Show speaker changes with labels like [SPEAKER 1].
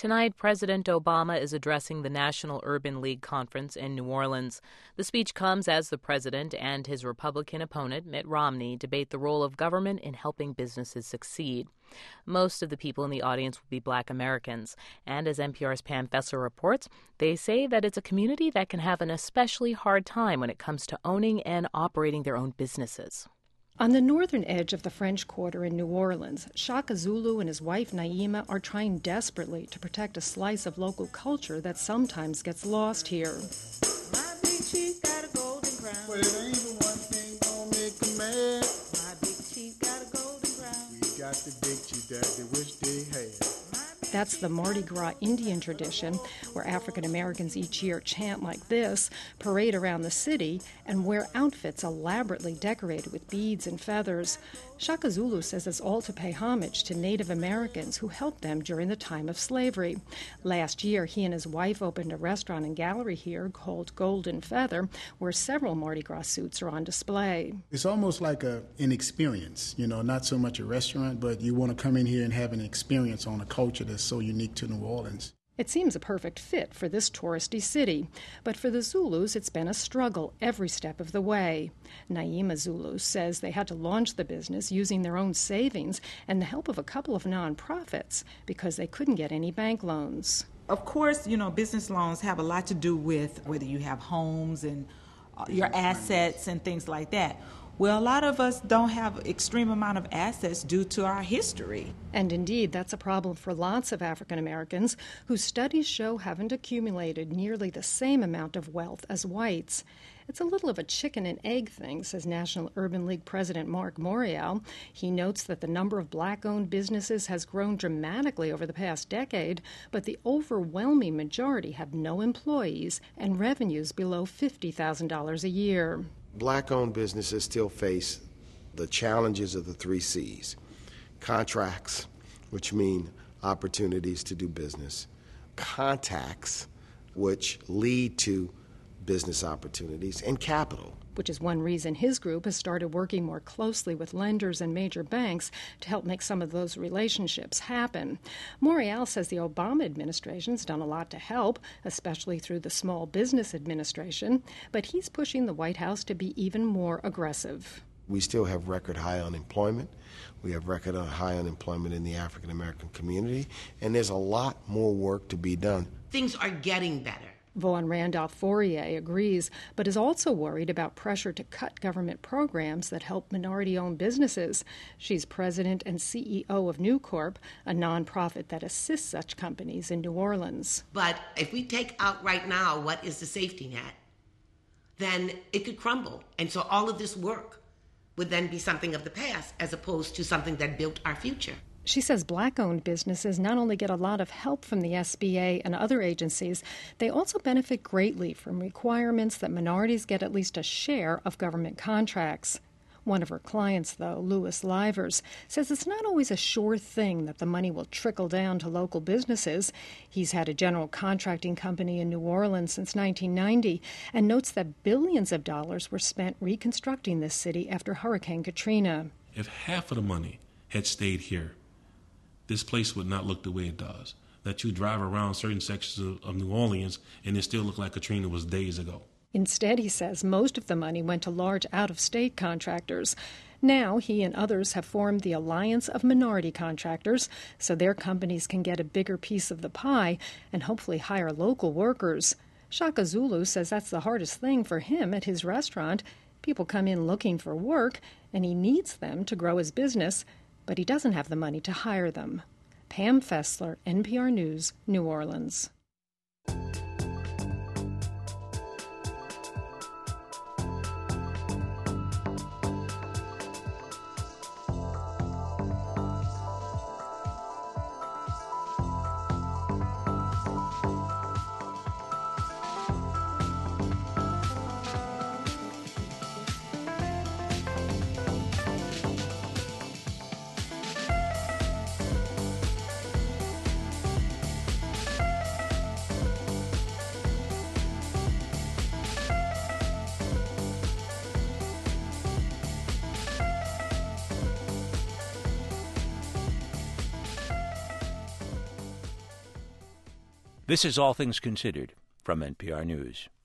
[SPEAKER 1] Tonight, President Obama is addressing the National Urban League Conference in New Orleans. The speech comes as the president and his Republican opponent, Mitt Romney, debate the role of government in helping businesses succeed. Most of the people in the audience will be Black Americans, and as NPR's Pam Fessler reports, they say that it's a community that can have an especially hard time when it comes to owning and operating their own businesses.
[SPEAKER 2] On the northern edge of the French Quarter in New Orleans, Shaka Zulu and his wife Naima are trying desperately to protect a slice of local culture that sometimes gets lost here.
[SPEAKER 3] My big chief got a golden crown. Well, it ain't the one thing gonna make 'em mad. My big chief got a golden crown. We got the big chief that they wish they had.
[SPEAKER 2] That's the Mardi Gras Indian tradition, where African Americans each year chant like this, parade around the city, and wear outfits elaborately decorated with beads and feathers. Shaka Zulu says it's all to pay homage to Native Americans who helped them during the time of slavery. Last year, he and his wife opened a restaurant and gallery here called Golden Feather, where several Mardi Gras suits are on display.
[SPEAKER 4] It's almost like an experience, not so much a restaurant, but you want to come in here and have an experience on a culture that's so unique to New Orleans.
[SPEAKER 2] It seems a perfect fit for this touristy city, but for the Zulus, it's been a struggle every step of the way. Naima Zulu says they had to launch the business using their own savings and the help of a couple of nonprofits because they couldn't get any bank loans.
[SPEAKER 5] Of course, business loans have a lot to do with whether you have homes and your assets and things like that. Well, a lot of us don't have extreme amount of assets due to our history.
[SPEAKER 2] And indeed, that's a problem for lots of African Americans whose studies show haven't accumulated nearly the same amount of wealth as whites. It's a little of a chicken and egg thing, says National Urban League President Mark Morial. He notes that the number of Black-owned businesses has grown dramatically over the past decade, but the overwhelming majority have no employees and revenues below $50,000 a year.
[SPEAKER 6] Black-owned businesses still face the challenges of the 3 C's. Contracts, which mean opportunities to do business. Contacts, which lead to business opportunities. And capital.
[SPEAKER 2] Which is one reason his group has started working more closely with lenders and major banks to help make some of those relationships happen. Morial says the Obama administration's done a lot to help, especially through the Small Business Administration, but he's pushing the White House to be even more aggressive.
[SPEAKER 6] We still have record high unemployment. We have record high unemployment in the African American community, and there's a lot more work to be done.
[SPEAKER 7] Things are getting better.
[SPEAKER 2] Vaughn Randolph-Fourier agrees, but is also worried about pressure to cut government programs that help minority-owned businesses. She's president and CEO of New Corp, a nonprofit that assists such companies in New Orleans.
[SPEAKER 7] But if we take out right now what is the safety net, then it could crumble. And so all of this work would then be something of the past as opposed to something that built our future.
[SPEAKER 2] She says Black-owned businesses not only get a lot of help from the SBA and other agencies, they also benefit greatly from requirements that minorities get at least a share of government contracts. One of her clients, though, Louis Livers, says it's not always a sure thing that the money will trickle down to local businesses. He's had a general contracting company in New Orleans since 1990 and notes that billions of dollars were spent reconstructing this city after Hurricane Katrina.
[SPEAKER 8] If half of the money had stayed here, this place would not look the way it does. That you drive around certain sections of New Orleans and it still look like Katrina was days ago.
[SPEAKER 2] Instead, he says, most of the money went to large out-of-state contractors. Now, he and others have formed the Alliance of Minority Contractors, so their companies can get a bigger piece of the pie and hopefully hire local workers. Shaka Zulu says that's the hardest thing for him at his restaurant. People come in looking for work, and he needs them to grow his business, but he doesn't have the money to hire them. Pam Fessler, NPR News, New Orleans.
[SPEAKER 9] This is All Things Considered from NPR News.